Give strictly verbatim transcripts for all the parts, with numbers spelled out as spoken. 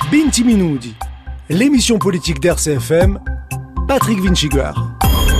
Binti Minoudi, l'émission politique d'R C F M, Patrick Vinciguar.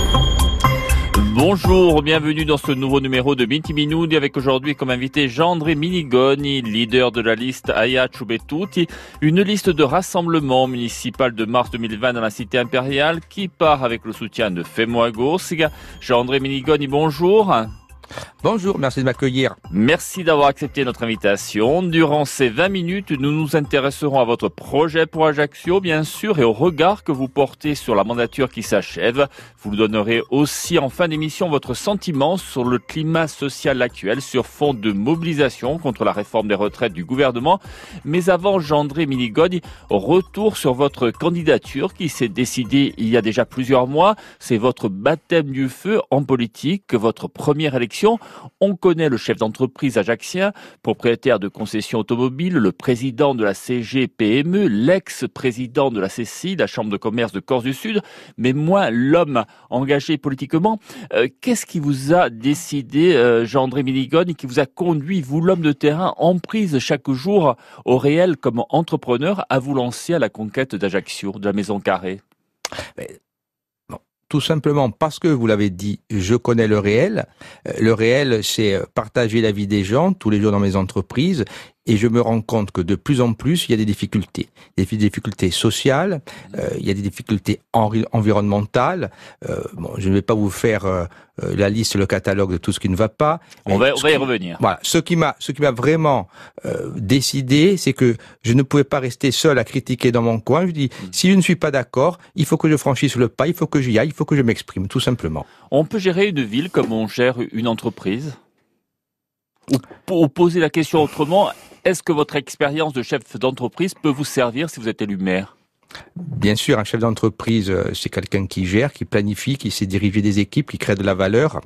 Bonjour, bienvenue dans ce nouveau numéro de Binti Minoudi avec aujourd'hui comme invité Jean-André Minigoni, leader de la liste Aya Ciubetutti, une liste de rassemblement municipal de mars deux mille vingt dans la cité impériale qui part avec le soutien de Femo Agursiga. Jean-André Minigoni, bonjour. Bonjour, merci de m'accueillir. Merci d'avoir accepté notre invitation. Durant ces vingt minutes, nous nous intéresserons à votre projet pour Ajaccio, bien sûr, et au regard que vous portez sur la mandature qui s'achève. Vous nous donnerez aussi en fin d'émission votre sentiment sur le climat social actuel sur fond de mobilisation contre la réforme des retraites du gouvernement. Mais avant, Jean-André Minigoni, retour sur votre candidature qui s'est décidée il y a déjà plusieurs mois. C'est votre baptême du feu en politique, votre première élection. On connaît le chef d'entreprise ajaccien, propriétaire de concessions automobiles, le président de la C G P M E, l'ex-président de la C C I, la Chambre de commerce de Corse du Sud, mais moins l'homme engagé politiquement. Euh, qu'est-ce qui vous a décidé, euh, Jean-André Minigoni, qui vous a conduit, vous l'homme de terrain, en prise chaque jour au réel comme entrepreneur, à vous lancer à la conquête d'Ajaccio, de la Maison Carrée? Mais... Tout simplement parce que, vous l'avez dit, je connais le réel. Le réel, c'est partager la vie des gens tous les jours dans mes entreprises. Et je me rends compte que de plus en plus, il y a des difficultés. Des difficultés sociales, euh, il y a des difficultés enri- environnementales. Euh, bon, je ne vais pas vous faire euh, la liste, le catalogue de tout ce qui ne va pas. On va, on va y revenir. Voilà. Ce qui m'a, ce qui m'a vraiment euh, décidé, c'est que je ne pouvais pas rester seul à critiquer dans mon coin. Je dis, mmh. si je ne suis pas d'accord, il faut que je franchisse le pas, il faut que j'y aille, il faut que je m'exprime, tout simplement. On peut gérer une ville comme on gère une entreprise? Ou pour poser la question autrement, est-ce que votre expérience de chef d'entreprise peut vous servir si vous êtes élu maire? Bien sûr, un chef d'entreprise, c'est quelqu'un qui gère, qui planifie, qui sait diriger des équipes, qui crée de la valeur.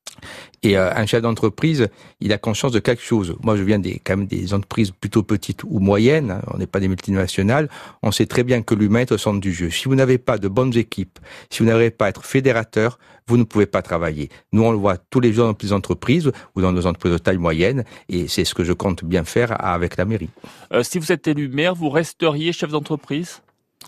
Et euh, un chef d'entreprise, il a conscience de quelque chose. Moi, je viens des, quand même des entreprises plutôt petites ou moyennes. Hein, on n'est pas des multinationales. On sait très bien que l'humain est au centre du jeu. Si vous n'avez pas de bonnes équipes, si vous n'arrivez pas à être fédérateur, vous ne pouvez pas travailler. Nous, on le voit tous les jours dans nos petites entreprises ou dans nos entreprises de taille moyenne. Et c'est ce que je compte bien faire avec la mairie. Euh, si vous êtes élu maire, vous resteriez chef d'entreprise ?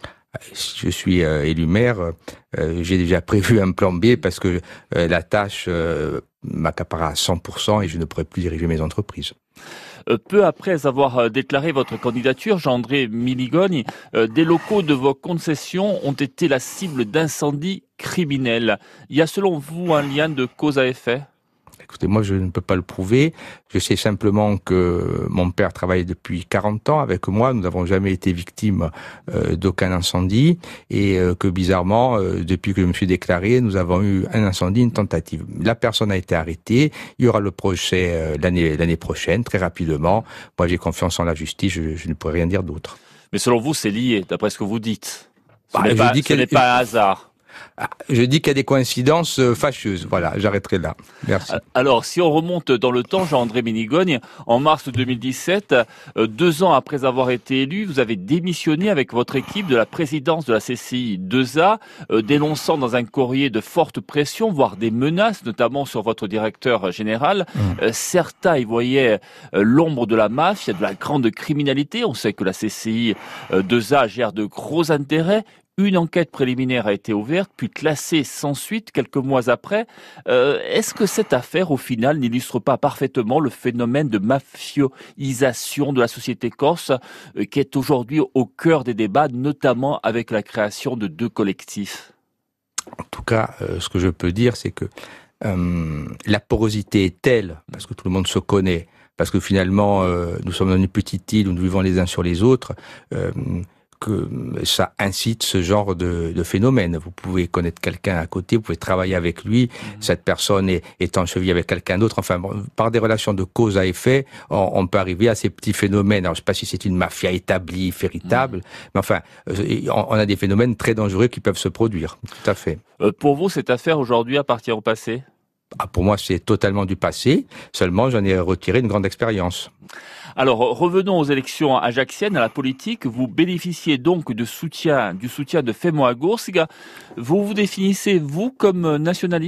Si je suis euh, élu maire, euh, j'ai déjà prévu un plan B parce que euh, la tâche euh, m'accapare à cent pour cent et je ne pourrai plus diriger mes entreprises. Euh, peu après avoir déclaré votre candidature, Jean-André Minigoni, euh, des locaux de vos concessions ont été la cible d'incendies criminels. Il y a selon vous un lien de cause à effet ? Écoutez, moi, je ne peux pas le prouver. Je sais simplement que mon père travaille depuis quarante ans avec moi. Nous n'avons jamais été victimes euh, d'aucun incendie. Et euh, que bizarrement, euh, depuis que je me suis déclaré, nous avons eu un incendie, une tentative. La personne a été arrêtée. Il y aura le procès euh, l'année, l'année prochaine, très rapidement. Moi, j'ai confiance en la justice. Je, je ne pourrais rien dire d'autre. Mais selon vous, c'est lié, d'après ce que vous dites. Ce bah, n'est, pas, dis ce n'est pas un hasard. Ah, je dis qu'il y a des coïncidences fâcheuses. Voilà, j'arrêterai là. Merci. Alors, si on remonte dans le temps, Jean-André Minigoni, en mars deux mille dix-sept, euh, deux ans après avoir été élu, vous avez démissionné avec votre équipe de la présidence de la C C I deux A, euh, dénonçant dans un courrier de forte pression, voire des menaces, notamment sur votre directeur général. Mmh. Euh, certains y voyaient euh, l'ombre de la mafia, de la grande criminalité. On sait que la C C I deux A gère de gros intérêts. Une enquête préliminaire a été ouverte, puis classée sans suite quelques mois après. Euh, est-ce que cette affaire, au final, n'illustre pas parfaitement le phénomène de mafioisation de la société corse, euh, qui est aujourd'hui au cœur des débats, notamment avec la création de deux collectifs? En tout cas, euh, ce que je peux dire, c'est que euh, la porosité est telle, parce que tout le monde se connaît, parce que finalement, euh, nous sommes dans une petite île où nous vivons les uns sur les autres, euh, que ça incite ce genre de, de phénomène. Vous pouvez connaître quelqu'un à côté, vous pouvez travailler avec lui, mmh. cette personne est, est en cheville avec quelqu'un d'autre. Enfin, bon, par des relations de cause à effet, on, on peut arriver à ces petits phénomènes. Alors, je ne sais pas si c'est une mafia établie, véritable, mmh. mais enfin, on, on a des phénomènes très dangereux qui peuvent se produire. Tout à fait. Euh, pour vous, cette affaire aujourd'hui appartient au passé ? Ah, pour moi, c'est totalement du passé. Seulement, j'en ai retiré une grande expérience. Alors, revenons aux élections ajacciennes, à la politique. Vous bénéficiez donc de soutien, du soutien de Femo Agursiga. Vous vous définissez, vous, comme nationaliste ?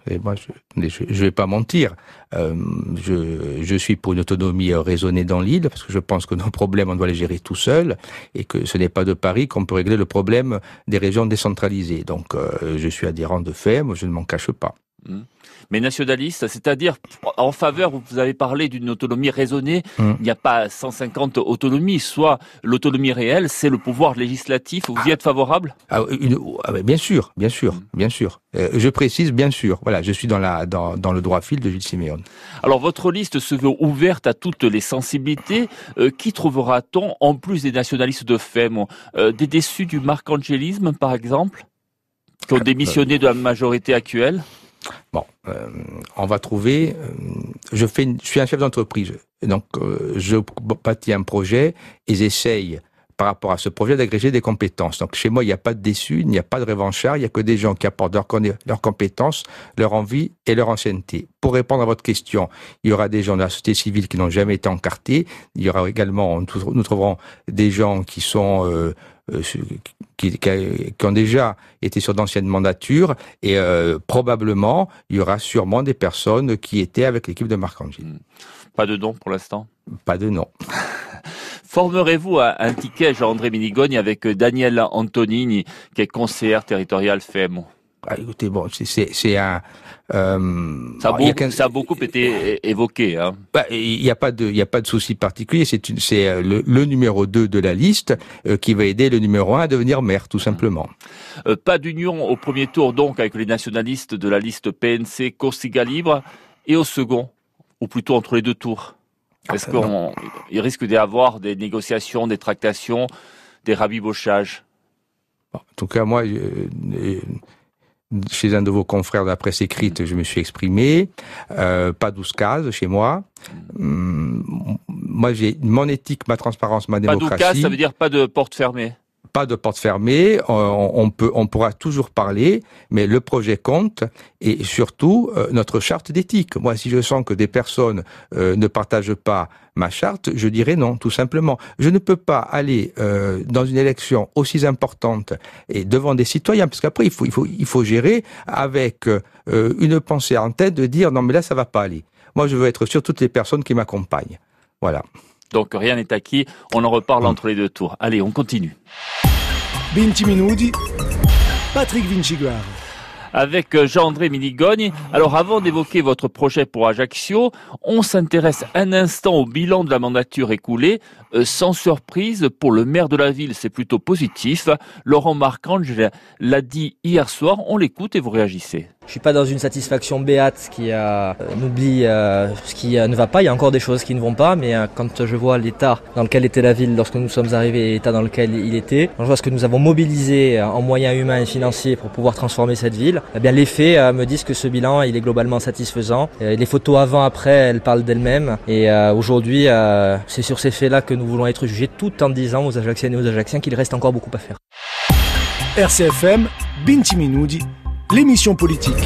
Et moi, je je, je vais pas mentir. Euh, je, je suis pour une autonomie raisonnée dans l'île, parce que je pense que nos problèmes, on doit les gérer tout seul, et que ce n'est pas de Paris qu'on peut régler le problème des régions décentralisées. Donc, euh, je suis adhérent de F E M, je ne m'en cache pas. Mmh. Mais nationaliste, c'est-à-dire en faveur, vous avez parlé d'une autonomie raisonnée, mmh. il n'y a pas cent cinquante autonomies, soit l'autonomie réelle, c'est le pouvoir législatif, vous y êtes favorable ? ah, une, ah, Bien sûr, bien sûr, mmh. bien sûr. Euh, je précise, bien sûr, voilà, je suis dans, la, dans, dans le droit fil de Gilles Siméon. Alors votre liste se veut ouverte à toutes les sensibilités, euh, qui trouvera-t-on en plus des nationalistes de F E M ? euh, Des déçus du marcangélisme par exemple, qui ont démissionné de la majorité actuelle ? Bon, euh, on va trouver. Euh, je fais, une, je suis un chef d'entreprise, donc euh, je bâtis un projet et j'essaye, par rapport à ce projet, d'agréger des compétences. Donc chez moi, il n'y a pas de déçus, il n'y a pas de revanchards, il n'y a que des gens qui apportent leurs leur compétences, leur envie et leur ancienneté. Pour répondre à votre question, il y aura des gens de la société civile qui n'ont jamais été encartés. Il y aura également, nous trouverons des gens qui sont euh, euh, qui, qui, qui ont déjà été sur d'anciennes mandatures, et euh, probablement, il y aura sûrement des personnes qui étaient avec l'équipe de Marcangeli. Pas de nom pour l'instant ? Pas de nom. Formerez-vous un ticket, Jean-André Minigogne, avec Daniel Antonini, qui est conseiller territorial F E M ? Ah, écoutez, bon, c'est, c'est, c'est un... Euh, ça, a beau, a ça a beaucoup été évoqué. Hein. Bah, il n'y a pas de, il y a pas de souci particulier. C'est, une, c'est le, le numéro deux de la liste euh, qui va aider le numéro un à devenir maire, tout simplement. Euh, pas d'union au premier tour, donc, avec les nationalistes de la liste P N C Corsica Libre, et au second, ou plutôt entre les deux tours. Est-ce ah, qu'il risque d'y avoir des négociations, des tractations, des rabibochages ? Bon, en tout cas, moi... Euh, chez un de vos confrères de la presse écrite, je me suis exprimé. Euh, pas douze cases chez moi. Hum, moi, j'ai mon éthique, ma transparence, ma démocratie. Pas douze cases, ça veut dire pas de porte fermée. Pas de porte fermée. On, on peut, on pourra toujours parler, mais le projet compte, et surtout euh, notre charte d'éthique. Moi, si je sens que des personnes euh, ne partagent pas ma charte, je dirais non, tout simplement. Je ne peux pas aller euh, dans une élection aussi importante et devant des citoyens, parce qu'après il faut, il faut, il faut gérer avec euh, une pensée en tête de dire non, mais là ça va pas aller. Moi, je veux être sur toutes les personnes qui m'accompagnent. Voilà. Donc rien n'est acquis, on en reparle entre les deux tours. Allez, on continue. vingt minuti, Patrick Vinciguar. Avec Jean-André Minigogne. Alors avant d'évoquer votre projet pour Ajaccio, on s'intéresse un instant au bilan de la mandature écoulée. Euh, sans surprise, pour le maire de la ville, c'est plutôt positif. Laurent Marcangeli l'a dit hier soir, on l'écoute et vous réagissez. Je suis pas dans une satisfaction béate qui euh, n'oublie euh, ce qui euh, ne va pas. Il y a encore des choses qui ne vont pas, mais euh, quand je vois l'état dans lequel était la ville lorsque nous sommes arrivés et l'état dans lequel il était, quand je vois ce que nous avons mobilisé euh, en moyens humains et financiers pour pouvoir transformer cette ville, eh bien les faits euh, me disent que ce bilan il est globalement satisfaisant. Euh, les photos avant-après, elles parlent d'elles-mêmes. Et euh, aujourd'hui, euh, c'est sur ces faits-là que nous voulons être jugés, tout en disant aux Ajacciennes et aux Ajacciens qu'il reste encore beaucoup à faire. R C F M, vingt minuti. L'émission politique.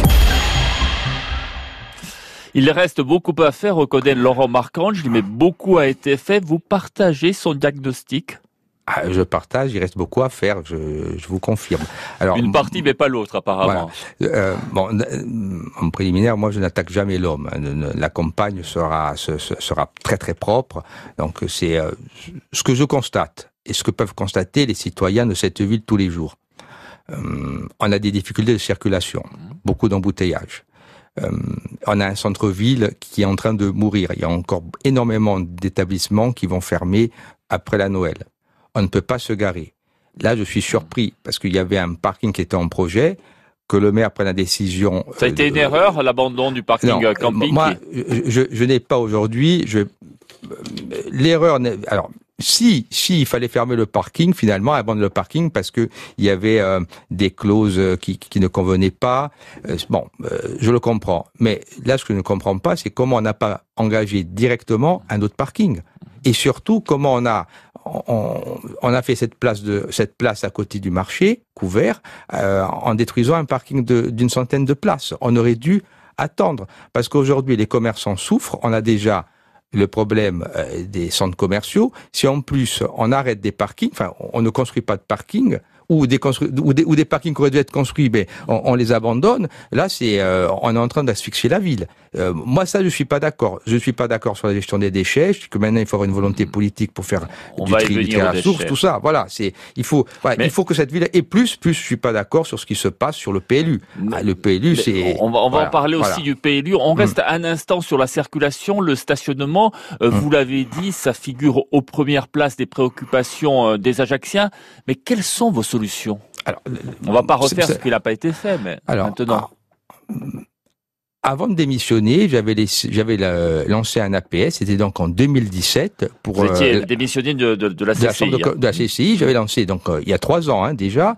Il reste beaucoup à faire, reconnaît Laurent Marcangeli, mais beaucoup a été fait. Vous partagez son diagnostic ? Ah, je partage, il reste beaucoup à faire, je, je vous confirme. Alors, une partie, mais pas l'autre, apparemment. Voilà. Euh, bon, en préliminaire, moi, je n'attaque jamais l'homme. La campagne sera, sera très très propre. Donc, c'est euh, ce que je constate et ce que peuvent constater les citoyens de cette ville tous les jours. Euh, on a des difficultés de circulation, beaucoup d'embouteillages. Euh, on a un centre-ville qui est en train de mourir. Il y a encore énormément d'établissements qui vont fermer après la Noël. On ne peut pas se garer. Là, je suis surpris parce qu'il y avait un parking qui était en projet, que le maire prenne la décision. Ça a été euh, une erreur, l'abandon du parking non, camping. Moi, qui... je, je, je n'ai pas aujourd'hui. Je, l'erreur. N'est, alors. Si, si il fallait fermer le parking, finalement, abandonner le parking parce que il y avait euh, des clauses qui, qui ne convenaient pas. Euh, bon, euh, je le comprends. Mais là, ce que je ne comprends pas, c'est comment on n'a pas engagé directement un autre parking. Et surtout, comment on a on, on a fait cette place de cette place à côté du marché couvert euh, en détruisant un parking de, d'une centaine de places. On aurait dû attendre parce qu'aujourd'hui, les commerçants souffrent. On a déjà le problème euh, des centres commerciaux. Si en plus on arrête des parkings, enfin on ne construit pas de parking, ou des constru- ou des, ou des parkings qui auraient dû être construits, ben on, on les abandonne. Là, c'est euh, on est en train d'asphyxier la ville. Euh, moi, ça, je suis pas d'accord. Je suis pas d'accord sur la gestion des déchets. Je dis que maintenant, il faut avoir une volonté politique pour faire on du va tri, du tri à la source, tout ça. Voilà, c'est il faut voilà, mais, il faut que cette ville ait plus. Plus, je suis pas d'accord sur ce qui se passe sur le P L U. Ah, le P L U, c'est on va on va voilà, en parler voilà. aussi du P L U. On reste mmh. un instant sur la circulation, le stationnement. Euh, mmh. Vous l'avez dit, ça figure aux premières places des préoccupations euh, des Ajacciens. Mais quelles sont vos solutions? Alors, on va pas refaire ce qui n'a pas été fait, mais alors, maintenant. Ah, avant de démissionner, j'avais, les, j'avais la, lancé un A P S, c'était donc en deux mille dix-sept. Pour, Vous étiez euh, démissionné de, de, de la C C I. De la, de, de la C C I, j'avais lancé, donc euh, il y a trois ans hein, déjà,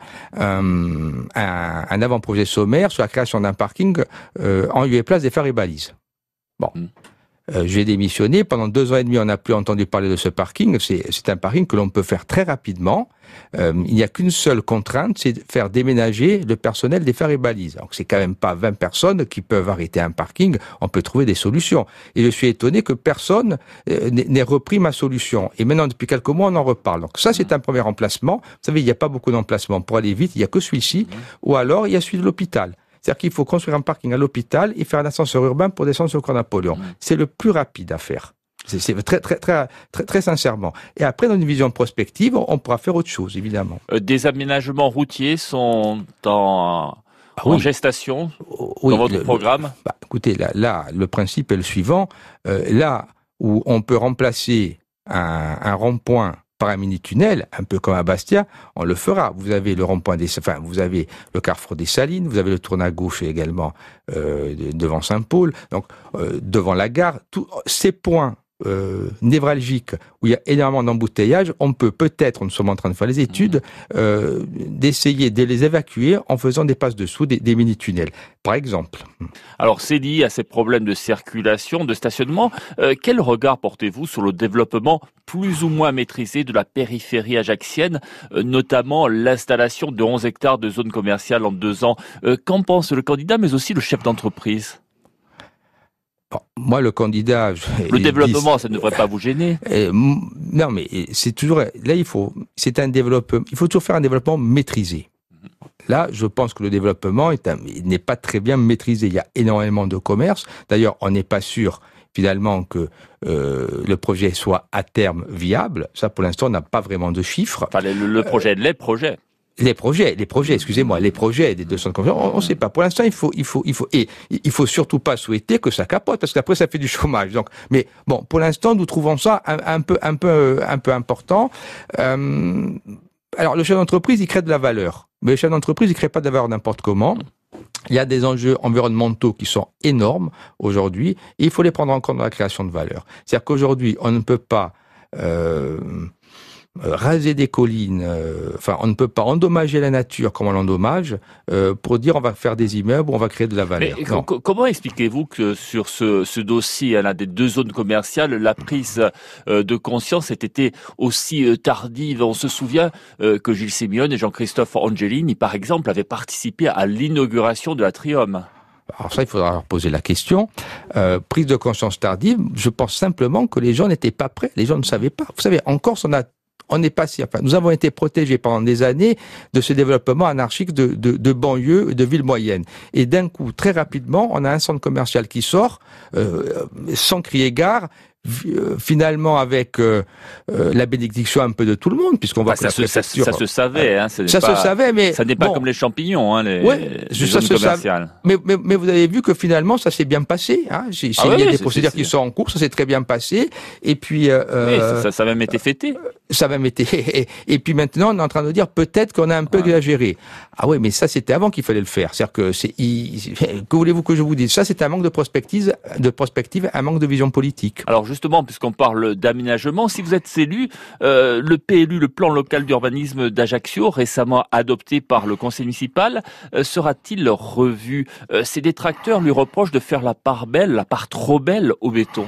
euh, un, un avant-projet sommaire sur la création d'un parking euh, en lieu et place des phares et balises. Bon. Hum. Euh, j'ai démissionné. Pendant deux ans et demi, on n'a plus entendu parler de ce parking. C'est, c'est un parking que l'on peut faire très rapidement. Euh, il n'y a qu'une seule contrainte, c'est de faire déménager le personnel des phares et balises. Donc c'est quand même pas vingt personnes qui peuvent arrêter un parking. On peut trouver des solutions. Et je suis étonné que personne euh, n'ait repris ma solution. Et maintenant, depuis quelques mois, on en reparle. Donc ça, c'est un premier emplacement. Vous savez, il n'y a pas beaucoup d'emplacements. Pour aller vite, il n'y a que celui-ci. Ou alors, il y a celui de l'hôpital. C'est-à-dire qu'il faut construire un parking à l'hôpital et faire un ascenseur urbain pour descendre sur le Cours Napoléon. Mmh. C'est le plus rapide à faire. C'est, c'est très, très, très, très, très sincèrement. Et après, dans une vision prospective, on pourra faire autre chose, évidemment. Euh, des aménagements routiers sont en, ah, en oui. gestation oui, dans votre le, programme? Bah, écoutez, là, là, le principe est le suivant. Euh, là où on peut remplacer un, un rond-point par un mini-tunnel, un peu comme à Bastia, on le fera. Vous avez le rond-point des, enfin, vous avez le carrefour des Salines, vous avez le tournant à gauche également euh, devant Saint-Paul, donc euh, devant la gare. Tous ces points euh, névralgiques où il y a énormément d'embouteillages, on peut peut-être, nous sommes en train de faire les études, euh, d'essayer de les évacuer en faisant des passes dessous, des, des mini-tunnels, par exemple. Alors, c'est lié à ces problèmes de circulation, de stationnement. Euh, quel regard portez-vous sur le développement plus ou moins maîtrisé de la périphérie ajaxienne, euh, notamment l'installation de onze hectares de zones commerciales en deux ans? euh, Qu'en pense le candidat, mais aussi le chef d'entreprise? Bon, moi, le candidat... Je, le développement, dit, ça ne devrait pas vous gêner. euh, Non, mais c'est toujours... Là, il faut... C'est un développement... Il faut toujours faire un développement maîtrisé. Là, je pense que le développement est un, il n'est pas très bien maîtrisé. Il y a énormément de commerce. D'ailleurs, on n'est pas sûr, finalement, que euh, le projet soit à terme viable. Ça, pour l'instant, on n'a pas vraiment de chiffres. Enfin, le, le projet, euh, les projets. Les projets, les projets, excusez-moi, les projets des deux centres commerciaux, on ne sait pas. Pour l'instant, il faut, il faut, il faut, et il faut surtout pas souhaiter que ça capote, parce qu'après ça fait du chômage. Donc, mais bon, pour l'instant, nous trouvons ça un, un peu, un peu, un peu important. Euh, alors, le chef d'entreprise, il crée de la valeur, mais le chef d'entreprise, il crée pas de la valeur n'importe comment. Il y a des enjeux environnementaux qui sont énormes aujourd'hui, et il faut les prendre en compte dans la création de valeur. C'est-à-dire qu'aujourd'hui, on ne peut pas euh, Euh, raser des collines, euh, enfin on ne peut pas endommager la nature comme on l'endommage euh, pour dire on va faire des immeubles, on va créer de la valeur. Mais, co- comment expliquez-vous que sur ce, ce dossier là, des deux zones commerciales, la prise euh, de conscience ait été aussi euh, tardive? On se souvient euh, que Gilles Simeone et Jean-Christophe Angelini, par exemple, avaient participé à l'inauguration de l'Atrium. Alors ça, il faudra leur poser la question. Euh, prise de conscience tardive, je pense simplement que les gens n'étaient pas prêts, les gens ne savaient pas. Vous savez, en Corse, on a On est passé, enfin, nous avons été protégés pendant des années de ce développement anarchique de, de, de banlieues, de villes moyennes. Et d'un coup, très rapidement, on a un centre commercial qui sort, euh, sans crier gare, finalement avec euh, euh, la bénédiction un peu de tout le monde, puisqu'on va bah, ça, se, ça, ça se savait, hein, ça, ça pas, se savait, mais ça n'est pas bon, comme les champignons, hein, les, ouais, les zones commerciales. Mais, mais, mais vous avez vu que finalement ça s'est bien passé. Hein. C'est, c'est, ah il y a oui, des c'est, procédures c'est, qui c'est... sont en cours, ça s'est très bien passé. Et puis, euh, oui, ça, ça, ça a même été fêté. Ça a même été. Et, et puis maintenant, on est en train de dire peut-être qu'on a un peu ouais. exagéré. Ah oui, mais ça c'était avant qu'il fallait le faire. C'est-à-dire que c'est. Il, que voulez-vous que je vous dise? Ça, c'est un manque de prospective, de prospective, un manque de vision politique. Alors justement, puisqu'on parle d'aménagement, si vous êtes élu, euh, le P L U, le plan local d'urbanisme d'Ajaccio, récemment adopté par le conseil municipal, euh, sera-t-il revu? euh, Ses détracteurs lui reprochent de faire la part belle, la part trop belle au béton.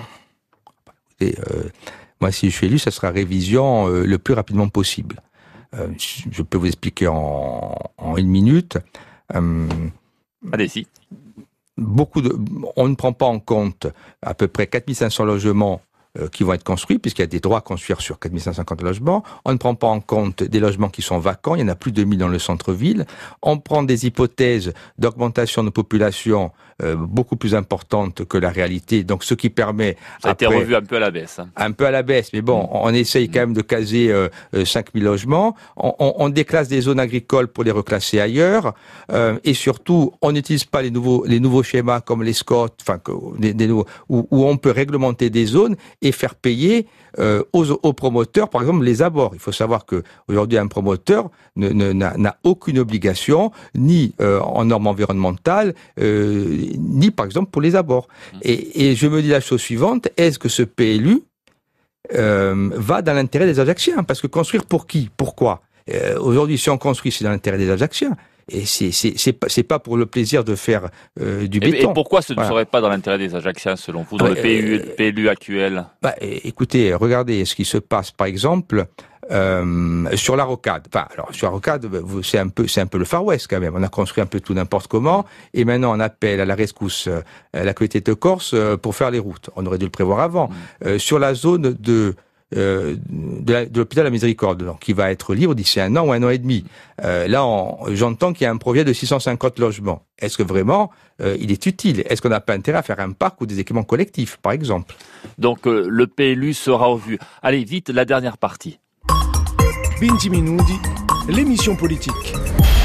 Et, euh, moi, si je suis élu, ça sera révision euh, le plus rapidement possible. Euh, je peux vous expliquer en, en une minute. Euh, Allez-y. Beaucoup de, on ne prend pas en compte à peu près quatre mille cinq cents logements euh, qui vont être construits, puisqu'il y a des droits à construire sur quatre mille cinq cent cinquante logements. On ne prend pas en compte des logements qui sont vacants, il y en a plus de mille dans le centre-ville. On prend des hypothèses d'augmentation de population euh, beaucoup plus importantes que la réalité, donc ce qui permet... Ça a après, été revu un peu à la baisse. Hein. Un peu à la baisse, mais bon, on essaye quand même de caser euh, cinq mille logements. On, on, on déclasse des zones agricoles pour les reclasser ailleurs, euh, et surtout, on n'utilise pas les nouveaux les nouveaux schémas comme les Scott, enfin, des, des nouveaux, où, où on peut réglementer des zones et faire payer euh, aux, aux promoteurs, par exemple, les abords. Il faut savoir que aujourd'hui, un promoteur ne, ne, n'a, n'a aucune obligation, ni euh, en normes environnementales, euh, ni par exemple pour les abords. Et, et je me dis la chose suivante, est-ce que ce P L U euh, va dans l'intérêt des Ajacciens? Parce que construire pour qui? Pourquoi? euh, Aujourd'hui, si on construit, c'est dans l'intérêt des Ajacciens. Et c'est, c'est, c'est, pas, c'est pas pour le plaisir de faire euh, du béton. Et pourquoi ce ne voilà. serait pas dans l'intérêt des Ajacciens, selon vous, dans ouais, le P L U, euh, P L U actuel? Bah, écoutez, regardez ce qui se passe, par exemple, euh, sur la rocade. Enfin, alors, sur la rocade, c'est un peu, c'est un peu le Far West, quand même. On a construit un peu tout n'importe comment, et maintenant, on appelle à la rescousse euh, la collectivité de Corse euh, pour faire les routes. On aurait dû le prévoir avant. Mmh. Euh, sur la zone de... Euh, de, la, de l'hôpital de la Miséricorde, donc, qui va être libre d'ici un an ou un an et demi. Euh, là, on, j'entends qu'il y a un projet de six cent cinquante logements. Est-ce que vraiment euh, il est utile? Est-ce qu'on n'a pas intérêt à faire un parc ou des équipements collectifs, par exemple? Donc euh, le P L U sera revu. Allez, vite, la dernière partie. vingt minuti, l'émission politique.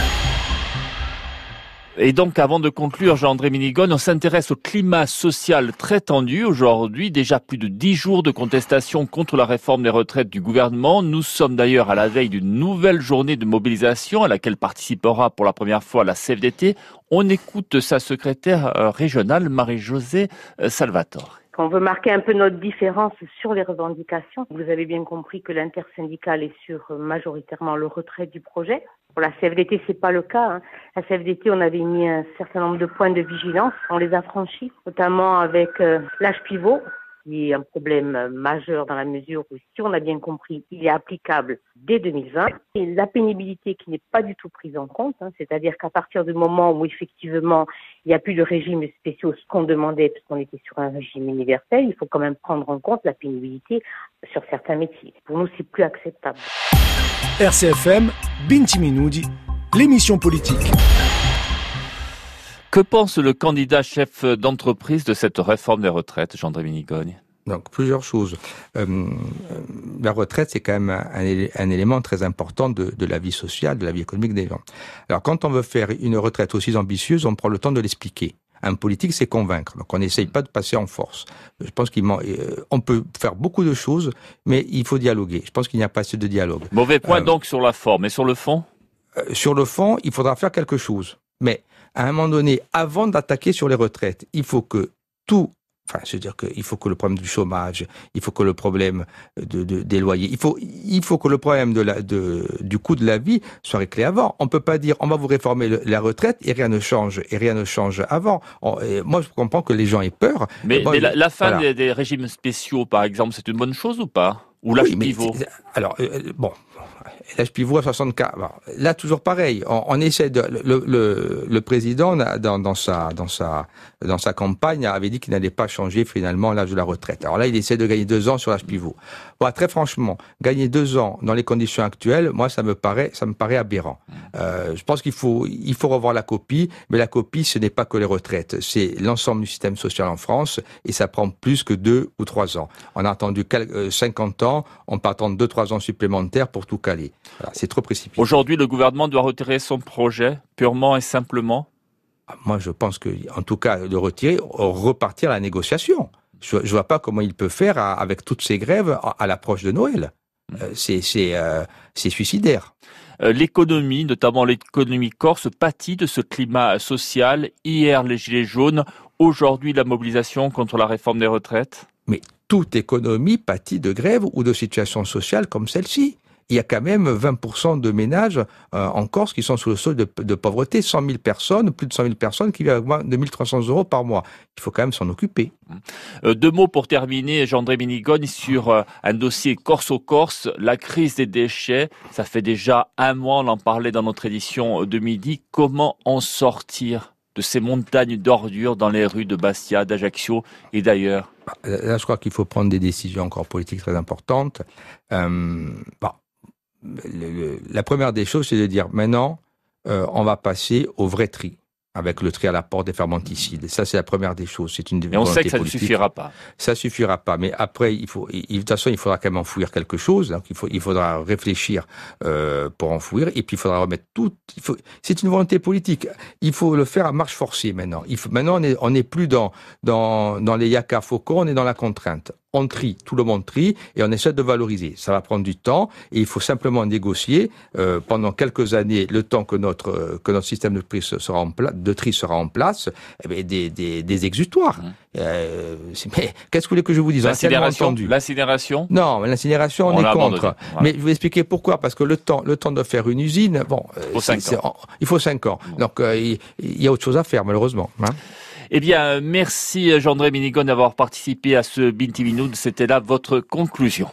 Et donc, avant de conclure, Jean-André Minigone, on s'intéresse au climat social très tendu aujourd'hui. Déjà plus de dix jours de contestation contre la réforme des retraites du gouvernement. Nous sommes d'ailleurs à la veille d'une nouvelle journée de mobilisation à laquelle participera pour la première fois la C F D T. On écoute sa secrétaire régionale, Marie-Josée Salvatore. On veut marquer un peu notre différence sur les revendications. Vous avez bien compris que l'intersyndicale est sur majoritairement le retrait du projet. Pour la C F D T, c'est pas le cas. Hein. La C F D T, on avait mis un certain nombre de points de vigilance. On les a franchis, notamment avec euh, l'âge pivot, qui est un problème majeur dans la mesure où, si on a bien compris, il est applicable dès deux mille vingt. Et la pénibilité qui n'est pas du tout prise en compte, hein, c'est-à-dire qu'à partir du moment où effectivement il n'y a plus de régimes spéciaux, ce qu'on demandait, puisqu'on était sur un régime universel, il faut quand même prendre en compte la pénibilité sur certains métiers. Pour nous, c'est plus acceptable. R C F M, vingt minuti, l'émission politique. Que pense le candidat chef d'entreprise de cette réforme des retraites, Jean-André Minigone? Donc, plusieurs choses. Euh, la retraite, c'est quand même un, un élément très important de, de la vie sociale, de la vie économique des gens. Alors, quand on veut faire une retraite aussi ambitieuse, on prend le temps de l'expliquer. Un politique, c'est convaincre. Donc, on n'essaye pas de passer en force. Je pense qu'il euh, on peut faire beaucoup de choses, mais il faut dialoguer. Je pense qu'il n'y a pas assez de dialogue. Mauvais point euh, donc sur la forme. Et sur le fond? euh, Sur le fond, il faudra faire quelque chose. Mais à un moment donné, avant d'attaquer sur les retraites, il faut que tout, enfin, c'est-à-dire qu'il faut que le problème du chômage, il faut que le problème de, de, des loyers, il faut, il faut que le problème de la, de, du coût de la vie soit réglé avant. On peut pas dire, on va vous réformer le, la retraite et rien ne change, et rien ne change avant. On, moi, je comprends que les gens aient peur. Mais, moi, mais la, la fin voilà. des, des régimes spéciaux, par exemple, c'est une bonne chose ou pas? Ou l'âge oui, pivot? Alors, euh, bon. L'âge pivot à soixante-quatre. Alors, là, toujours pareil. On, on essaie de, le, le, le président, dans, dans sa, dans sa, dans sa campagne, avait dit qu'il n'allait pas changer finalement l'âge de la retraite. Alors là, il essaie de gagner deux ans sur l'âge pivot. Bon, très franchement, gagner deux ans dans les conditions actuelles, moi, ça me paraît, ça me paraît aberrant. Euh, je pense qu'il faut, il faut revoir la copie, mais la copie, ce n'est pas que les retraites. C'est l'ensemble du système social en France, et ça prend plus que deux ou trois ans. On a attendu cinquante ans, on peut attendre deux, trois ans supplémentaires pour tout caler. Voilà, c'est trop précipité. Aujourd'hui, le gouvernement doit retirer son projet, purement et simplement? Moi, je pense que, en tout cas, de retirer, repartir à la négociation. Je, je vois pas comment il peut faire à, avec toutes ces grèves à, à l'approche de Noël. Euh, c'est, c'est, euh, c'est suicidaire. Euh, l'économie, notamment l'économie corse, pâtit de ce climat social. Hier, les gilets jaunes. Aujourd'hui, la mobilisation contre la réforme des retraites. Mais toute économie pâtit de grève ou de situation sociale comme celle-ci. Il y a quand même vingt pour cent de ménages euh, en Corse qui sont sous le seuil de, de pauvreté, cent mille personnes, plus de cent mille personnes qui vivent avec moins de deux mille trois cents euros par mois. Il faut quand même s'en occuper. Euh, deux mots pour terminer, Jean-André Minigone, sur euh, un dossier corse-au-Corse, la crise des déchets. Ça fait déjà un mois, on en parlait dans notre édition de midi. Comment en sortir de ces montagnes d'ordures dans les rues de Bastia, d'Ajaccio et d'ailleurs? Là, je crois qu'il faut prendre des décisions encore politiques très importantes. Euh, bon, le, le, la première des choses, c'est de dire maintenant, euh, on va passer au vrai tri, avec le tri à la porte des fermenticides. Et ça, c'est la première des choses. C'est une Et on sait que ça politique. ne suffira pas. Ça suffira pas. Mais après, il faut, il, de toute façon, il faudra quand même enfouir quelque chose. Donc, il faut, il faudra réfléchir euh, pour enfouir. Et puis, il faudra remettre tout. Il faut. C'est une volonté politique. Il faut le faire à marche forcée maintenant. Il faut. Maintenant, on est, on n'est plus dans dans dans les yaka faucons. On est dans la contrainte. On trie, tout le monde trie, et on essaie de valoriser. Ça va prendre du temps, et il faut simplement négocier euh, pendant quelques années, le temps que notre euh, que notre système de tri sera en place, de tri sera en place, eh bien, des des des exutoires. Mmh. Euh, mais qu'est-ce que vous voulez que je vous dise? L'incinération. L'incinération. Non, mais l'incinération, on, on est contre. Voilà. Mais je vais expliquer pourquoi. Parce que le temps, le temps de faire une usine, bon, il faut cinq ans. Il faut cinq ans. Mmh. Donc euh, il, il y a autre chose à faire, malheureusement. Hein. Eh bien, merci Jean-André Minigone d'avoir participé à ce Binti Binoun. C'était là votre conclusion.